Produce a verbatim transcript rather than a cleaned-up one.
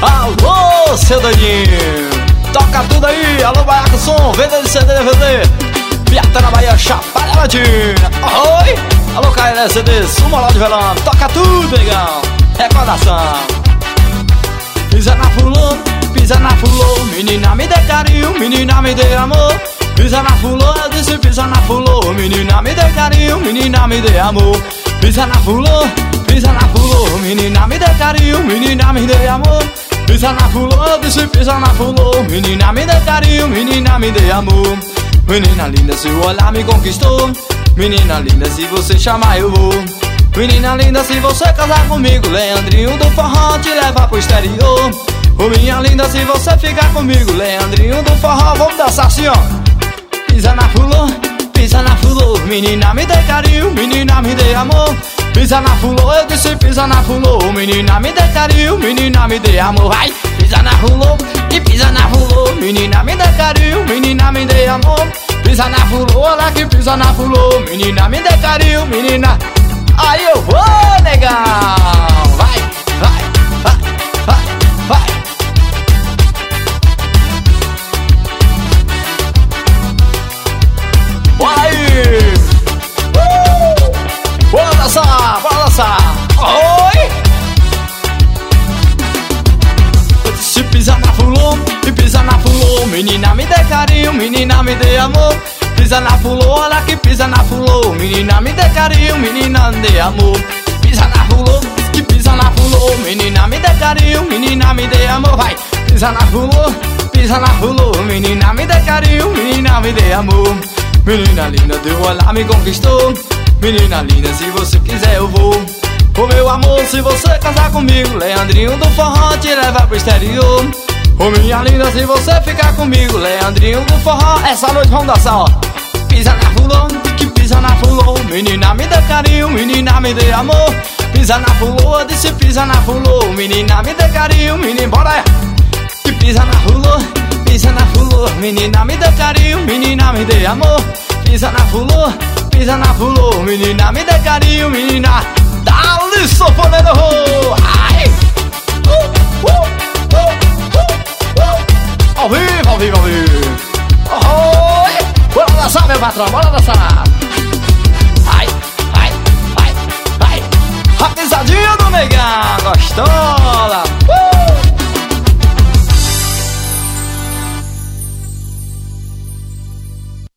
Alô, seu doidinho, toca tudo aí. Alô, Baiaco Som, venda de C D, D V D, Piata na Bahia, Chapada Latina. Oi, alô, K L S D, Sumoral de Velão, toca tudo, negão. Recordação. Pisa na fulô, pisa na fulô, menina me dê carinho, menina me dê amor. Pisa na fulô, eu disse pisa na fulô, menina me dê carinho, menina me dê amor. Pisa na fulô, pisa na fulô, menina me dê carinho, menina me dê amor. Pisa na fulô, eu disse pisa na fulô, menina me dê carinho, menina me dê amor. Menina linda, seu olhar me conquistou, menina linda, se você chamar eu vou. Menina linda, se você casar comigo, Leandrinho do forró te leva pro exterior. Ô minha linda, se você ficar comigo, Leandrinho do forró, vamos dançar assim, ó. Pisa na fulô, pisa na fulô, menina me dê carinho, menina me dê amor. Pisa na fulô, eu disse pisa na fulô, menina me dê carinho, menina me dê amor. Vai, pisa na fulô, e pisa na fulô, menina me dê carinho, menina me dê amor. Pisa na fulô, olha que pisa na fulô, menina me dê carinho, menina. Aí eu vou, negão. Vai, vai, vai, vai, vai. Bora aí! Uh! Bora dançar, bora dançar! Oi! Se pisa na fulô, e pisa na fulô, menina me dê carinho, menina me dê amor. Pisa na fulô, olha que pisa na fulô, menina me dê carinho, menina me dê amor. Pisa na fulô, que pisa na fulô, menina me dê carinho, menina me dê amor. Vai! Pisa na fulô, pisa na fulô, menina me dê carinho, menina me dê amor. Menina linda, teu olhar me conquistou, menina linda, se você quiser eu vou. Ô meu amor, se você casar comigo, Leandrinho do forró te leva pro exterior. Ô minha linda, se você ficar comigo, Leandrinho do forró, essa noite vamos dançar, ó. Pisa na fulô, que pisa na fulô, menina me dê carinho, menina me dê amor. Pisa na fulô, eu disse pisa na fulô, menina me dê carinho, menina, bora aí. Que pisa na fulô, pisa na fulô, menina me dê carinho, menina me dê amor. Pisa na fulô, pisa na fulô, menina me dê carinho, menina. Dá-lhe sanfoneiro, ai! Uh, uh, uh, uh, uh. Ao vivo, ao vivo, ao vivo. Oh, bora dançar, meu patrão, bora dançar. Ai, ai, ai, ai. A pisadinha do negão, gostola. Uh!